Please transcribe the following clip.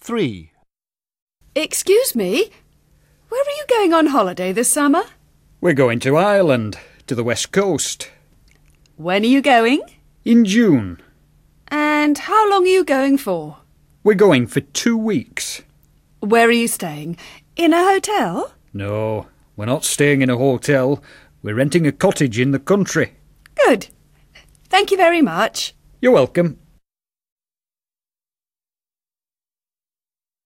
3. Excuse me, where are you going on holiday this summer? We're going to Ireland, to the west coast. When are you going? In June. And how long are you going for? We're going for 2 weeks. Where are you staying? In a hotel? No, we're not staying in a hotel. We're renting a cottage in the country. Good. Thank you very much. You're welcome.